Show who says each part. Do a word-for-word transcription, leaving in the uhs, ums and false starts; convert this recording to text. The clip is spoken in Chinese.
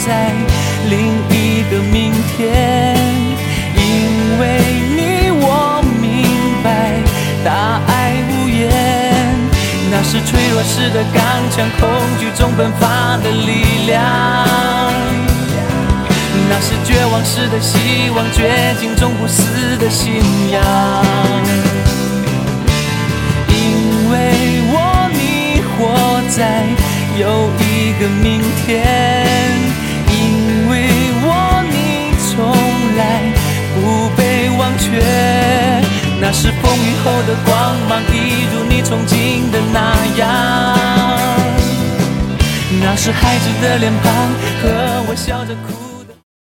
Speaker 1: 在另一个明天，因为你我明白大爱无言，那是脆弱时的刚强，恐惧中迸发的力量，那是绝望时的希望，绝境中不死的信仰。因为我你活在有一个明天，因为我你从来不被忘却，那是风雨后的光芒，一如你憧憬的那样，那是孩子的脸庞和我笑着哭。